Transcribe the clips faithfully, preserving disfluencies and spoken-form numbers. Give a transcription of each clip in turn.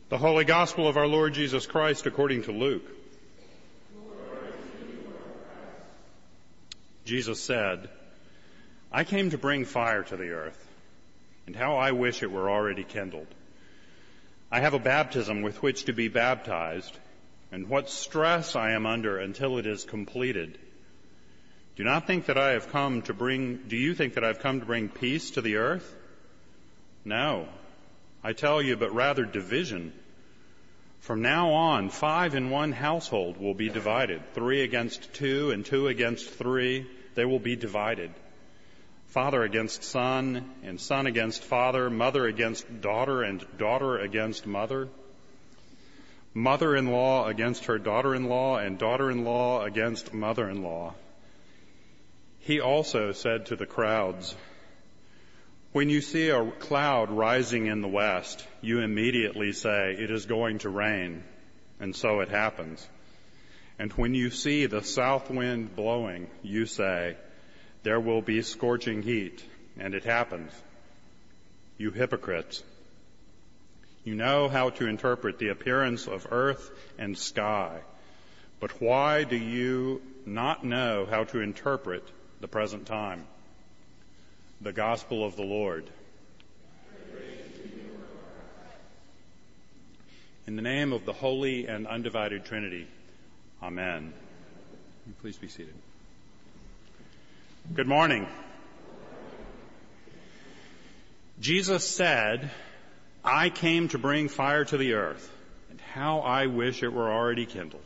The Holy Gospel of our Lord Jesus Christ according to Luke. Jesus said, I came to bring fire to the earth, and how I wish it were already kindled. I have a baptism with which to be baptized, and what stress I am under until it is completed. Do not think that I have come to bring, do you think that I have come to bring peace to the earth? No, I tell you, but rather division. From now on, five in one household will be divided, three against two and two against three. They will be divided. Father against son and son against father, mother against daughter and daughter against mother, mother-in-law against her daughter-in-law and daughter-in-law against mother-in-law. He also said to the crowds, when you see a cloud rising in the west, you immediately say, it is going to rain, and so it happens. And when you see the south wind blowing, you say, there will be scorching heat, and it happens. You hypocrites! You know how to interpret the appearance of earth and sky, but why do you not know how to interpret the present time? The Gospel of the Lord. In the name of the Holy and Undivided Trinity, Amen. Please be seated. Good morning. Jesus said, I came to bring fire to the earth, and how I wish it were already kindled.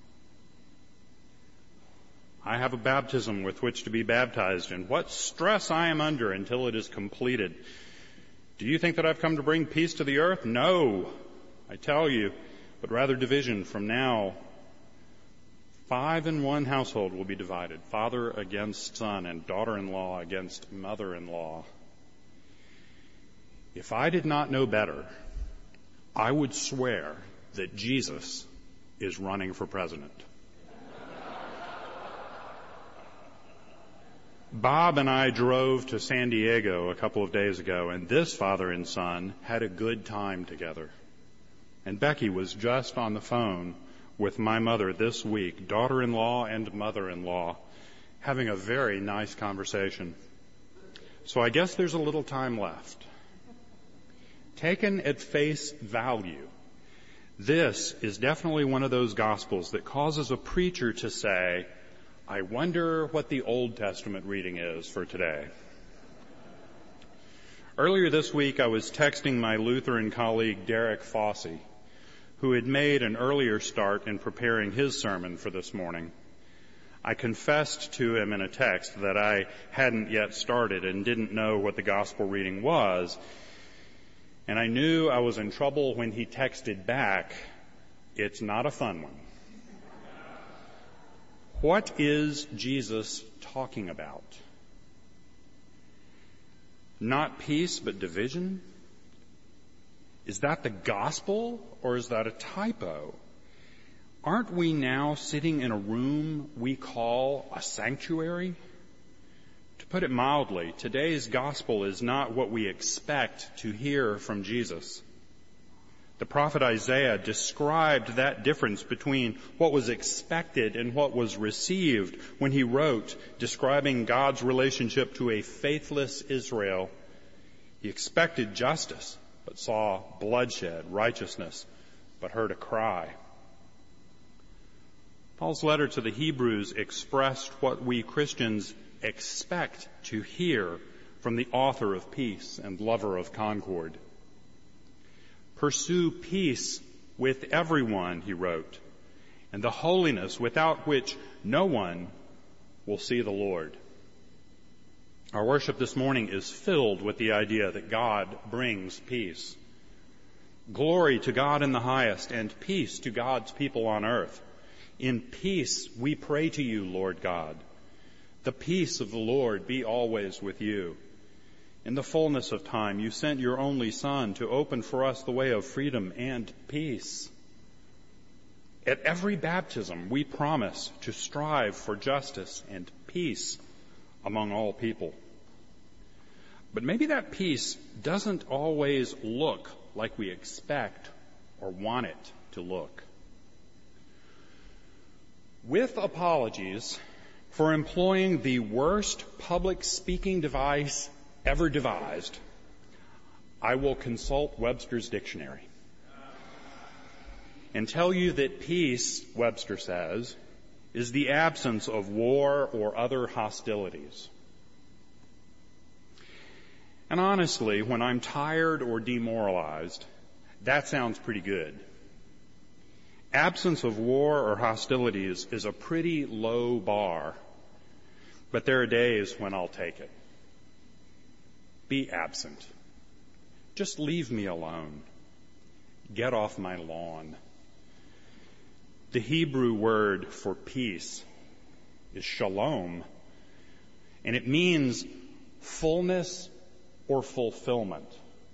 I have a baptism with which to be baptized, and what stress I am under until it is completed. Do you think that I've come to bring peace to the earth? No, I tell you, but rather division. From now, five in one household will be divided, father against son and daughter-in-law against mother-in-law. If I did not know better, I would swear that Jesus is running for president. Bob and I drove to San Diego a couple of days ago, and this father and son had a good time together. And Becky was just on the phone with my mother this week, daughter-in-law and mother-in-law, having a very nice conversation. So I guess there's a little time left. Taken at face value, this is definitely one of those Gospels that causes a preacher to say, I wonder what the Old Testament reading is for today. Earlier this week, I was texting my Lutheran colleague, Derek Fossey, who had made an earlier start in preparing his sermon for this morning. I confessed to him in a text that I hadn't yet started and didn't know what the gospel reading was, and I knew I was in trouble when he texted back, it's not a fun one. What is Jesus talking about? Not peace, but division? Is that the gospel, or is that a typo? Aren't we now sitting in a room we call a sanctuary? To put it mildly, today's gospel is not what we expect to hear from Jesus. The prophet Isaiah described that difference between what was expected and what was received when he wrote, describing God's relationship to a faithless Israel. He expected justice, but saw bloodshed, righteousness, but heard a cry. Paul's letter to the Hebrews expressed what we Christians expect to hear from the author of peace and lover of concord. Pursue peace with everyone, he wrote, and the holiness without which no one will see the Lord. Our worship this morning is filled with the idea that God brings peace. Glory to God in the highest, and peace to God's people on earth. In peace we pray to you, Lord God. The peace of the Lord be always with you. In the fullness of time, you sent your only Son to open for us the way of freedom and peace. At every baptism, we promise to strive for justice and peace among all people. But maybe that peace doesn't always look like we expect or want it to look. With apologies for employing the worst public speaking device ever devised, I will consult Webster's dictionary and tell you that peace, Webster says, is the absence of war or other hostilities. And honestly, when I'm tired or demoralized, that sounds pretty good. Absence of war or hostilities is a pretty low bar, but there are days when I'll take it. Be absent. Just leave me alone. Get off my lawn. The Hebrew word for peace is shalom, and it means fullness or fulfillment.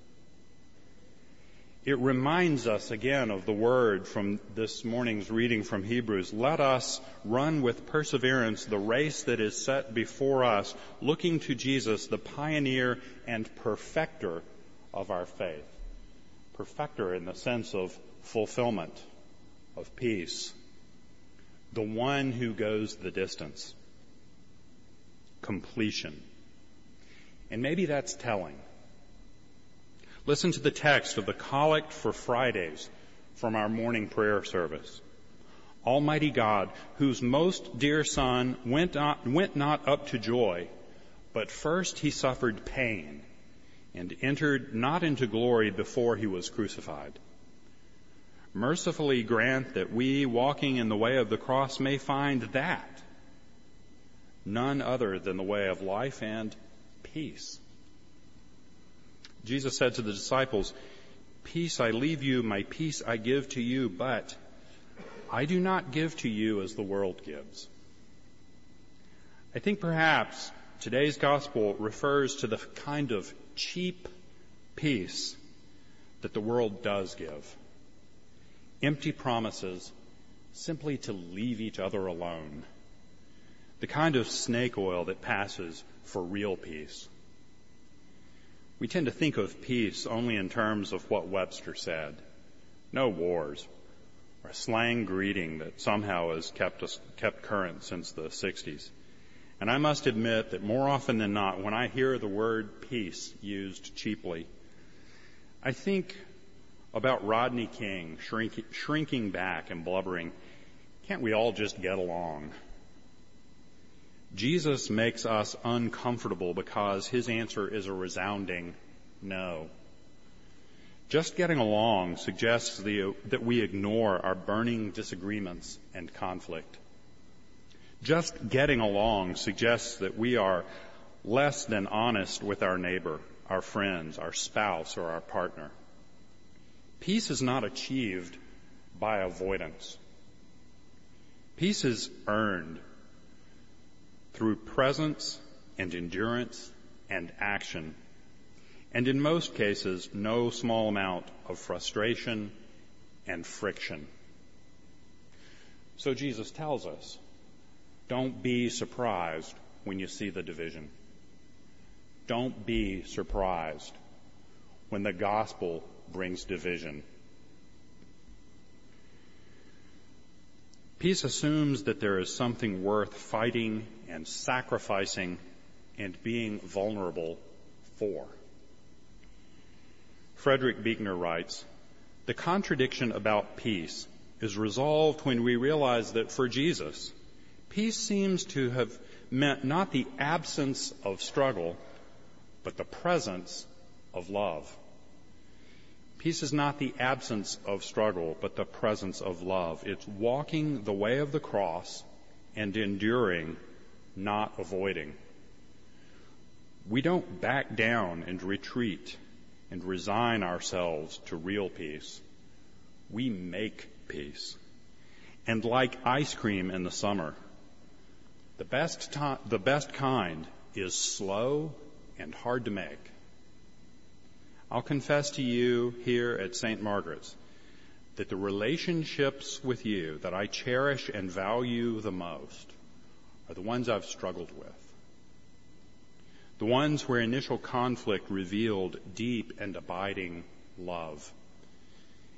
It reminds us again of the word from this morning's reading from Hebrews. Let us run with perseverance the race that is set before us, looking to Jesus, the pioneer and perfecter of our faith. Perfecter in the sense of fulfillment, of peace. The one who goes the distance. Completion. And maybe that's telling. Listen to the text of the Collect for Fridays from our morning prayer service. Almighty God, whose most dear Son went not, went not up to joy, but first he suffered pain and entered not into glory before he was crucified. Mercifully grant that we, walking in the way of the cross, may find that, none other than the way of life and peace. Jesus said to the disciples, "Peace I leave you, my peace I give to you, but I do not give to you as the world gives." I think perhaps today's gospel refers to the kind of cheap peace that the world does give. Empty promises simply to leave each other alone. The kind of snake oil that passes for real peace. We tend to think of peace only in terms of what Webster said. No wars, or a slang greeting that somehow has kept us, kept current since the sixties. And I must admit that more often than not, when I hear the word peace used cheaply, I think about Rodney King shrink, shrinking back and blubbering, "Can't we all just get along?" Jesus makes us uncomfortable because his answer is a resounding no. Just getting along suggests the, that we ignore our burning disagreements and conflict. Just getting along suggests that we are less than honest with our neighbor, our friends, our spouse, or our partner. Peace is not achieved by avoidance. Peace is earned through presence and endurance and action, and in most cases, no small amount of frustration and friction. So Jesus tells us, don't be surprised when you see the division. Don't be surprised when the gospel brings division. Peace assumes that there is something worth fighting and sacrificing and being vulnerable for. Frederick Buechner writes, "The contradiction about peace is resolved when we realize that for Jesus, peace seems to have meant not the absence of struggle, but the presence of love. Peace is not the absence of struggle, but the presence of love. It's walking the way of the cross and enduring, not avoiding. We don't back down and retreat and resign ourselves to real peace. We make peace. And like ice cream in the summer, the best to- the best kind is slow and hard to make. I'll confess to you here at Saint Margaret's that the relationships with you that I cherish and value the most are the ones I've struggled with. The ones where initial conflict revealed deep and abiding love.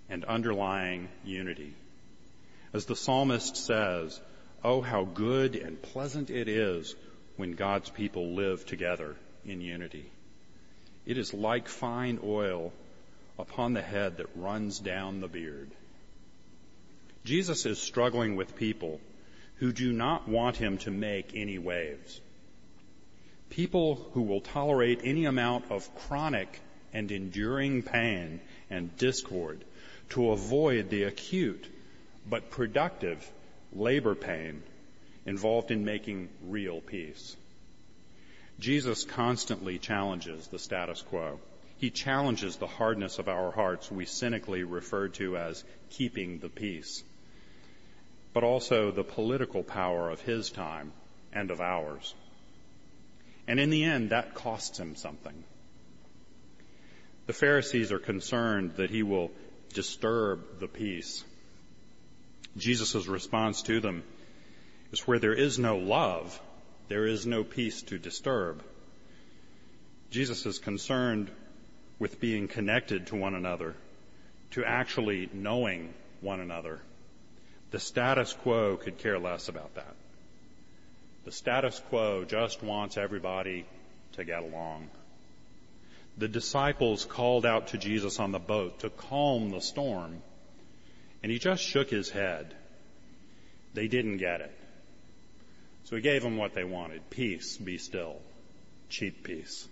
and underlying unity. As the psalmist says, "Oh, how good and pleasant it is when God's people live together in unity. It is like fine oil upon the head that runs down the beard." Jesus is struggling with people who do not want him to make any waves. People who will tolerate any amount of chronic and enduring pain and discord to avoid the acute but productive labor pain involved in making real peace. Jesus constantly challenges the status quo. He challenges the hardness of our hearts we cynically refer to as keeping the peace, but also the political power of his time and of ours. And in the end, that costs him something. The Pharisees are concerned that he will disturb the peace. Jesus' response to them is, where there is no love, there is no peace to disturb. Jesus is concerned with being connected to one another, to actually knowing one another. The status quo could care less about that. The status quo just wants everybody to get along. The disciples called out to Jesus on the boat to calm the storm, and he just shook his head. They didn't get it. So he gave them what they wanted: peace, be still. Cheap peace.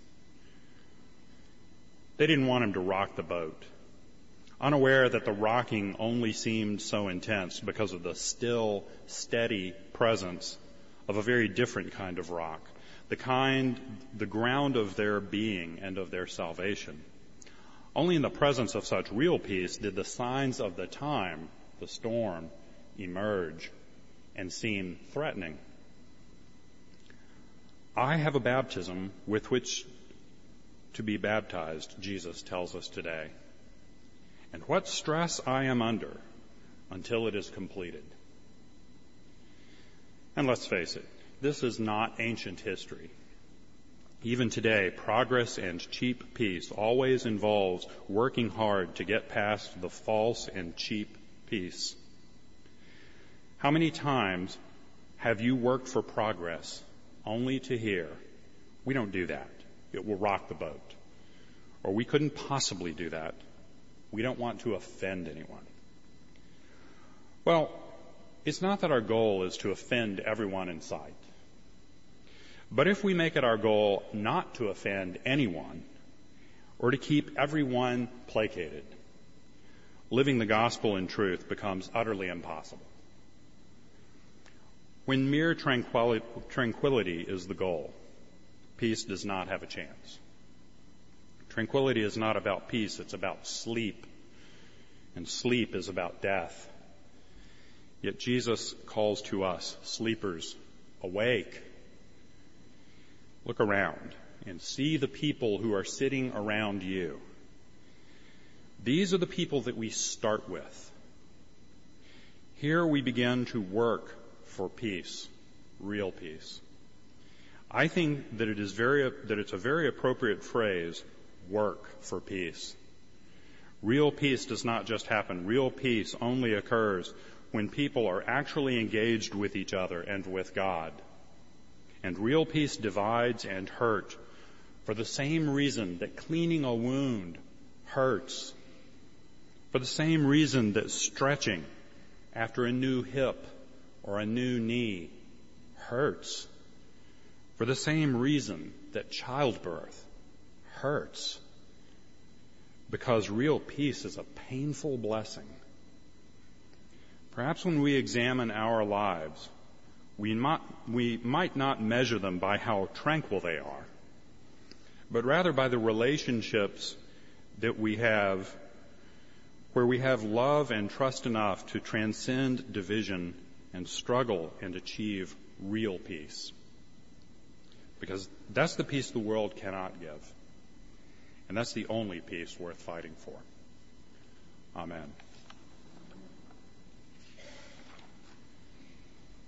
They didn't want him to rock the boat, unaware that the rocking only seemed so intense because of the still, steady presence of a very different kind of rock, the kind, the ground of their being and of their salvation. Only in the presence of such real peace did the signs of the time, the storm, emerge and seem threatening. I have a baptism with which to be baptized, Jesus tells us today, and what stress I am under until it is completed. And let's face it, this is not ancient history. Even today, progress and cheap peace always involves working hard to get past the false and cheap peace. How many times have you worked for progress only to hear, "We don't do that. It will rock the boat." Or, "We couldn't possibly do that. We don't want to offend anyone." Well, it's not that our goal is to offend everyone in sight. But if we make it our goal not to offend anyone or to keep everyone placated, living the gospel in truth becomes utterly impossible. When mere tranquility, tranquility is the goal, peace does not have a chance. Tranquility is not about peace, it's about sleep. And sleep is about death. Yet Jesus calls to us, sleepers, awake. Look around and see the people who are sitting around you. These are the people that we start with. Here we begin to work for peace, real peace. I think that it is very, that it's a very appropriate phrase, work for peace. Real peace does not just happen. Real peace only occurs when people are actually engaged with each other and with God. And real peace divides and hurt for the same reason that cleaning a wound hurts, for the same reason that stretching after a new hip or a new knee hurts, for the same reason that childbirth hurts, because real peace is a painful blessing. Perhaps when we examine our lives, we might, we might not measure them by how tranquil they are, but rather by the relationships that we have, where we have love and trust enough to transcend division and struggle and achieve real peace. Because that's the peace the world cannot give. And that's the only peace worth fighting for. Amen.